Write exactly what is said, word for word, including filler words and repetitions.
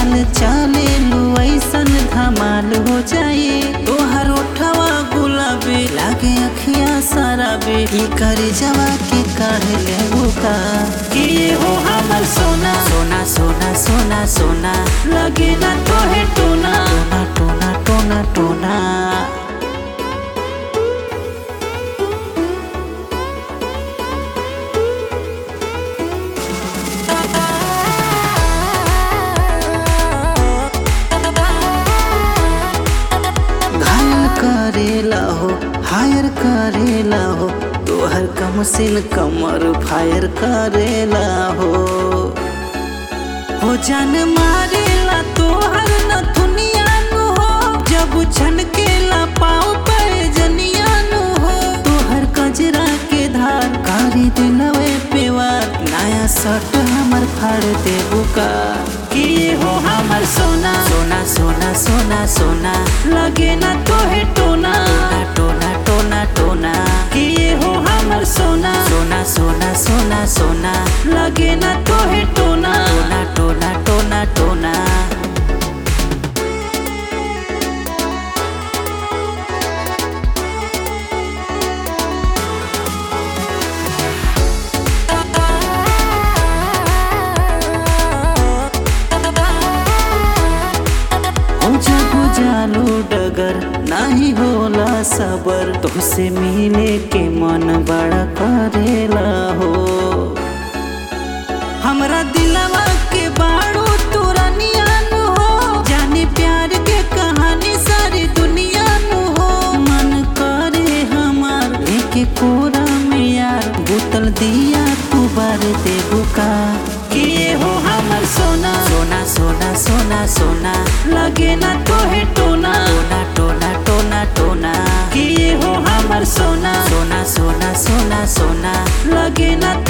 चल चले लू ऐसन धमाल हो जाए। तोहर ओठवा गुलाबी लागे अखियाँ शराबी, ई करे जवा के काढ़ ले बुका। कि ये हो हमर सोना सोना सोना सोना सोना, लगे ना तोहे टोना टोना टोना टोना टोना। करेला हो हायर करेला हो, तोहर कम सिन कमर फायर करेला हो। हो जान मारेला तोहर नथुनिया नु हो, जब छनकेला पाँव पे जनिया नु हो। तोहर कजरा के धार कारी दिलवे पे वार, नया शर्ट हमर फाड़ दे बुका। कि ये हो हमर सोना सोना सोना सोना सोना, लगे ना तोहे टोना टोना टोना टोना। कि ये हो हमर सोना सोना सोना सोना सोना, लगे ना तोहे टोना टोना टोना टोना। जालू डगर नाही होला सबर, तुझसे मिले के मन बड़ा करेला हो। हमरा दिलवा के बाड़ू तुरनिया नु हो, जाने प्यार के कहानी सारी दुनिया नु हो। मन करे हमार लेके कोरा में यार, बोतल दिया तू बार दे बुका। कि ये हो हमर सोना सोना सोना सोना सोना, लगे ना तोहे टोना टोना टोना टोना। कि ये हो हमर सोना सोना सोना सोना सोना, लगे ना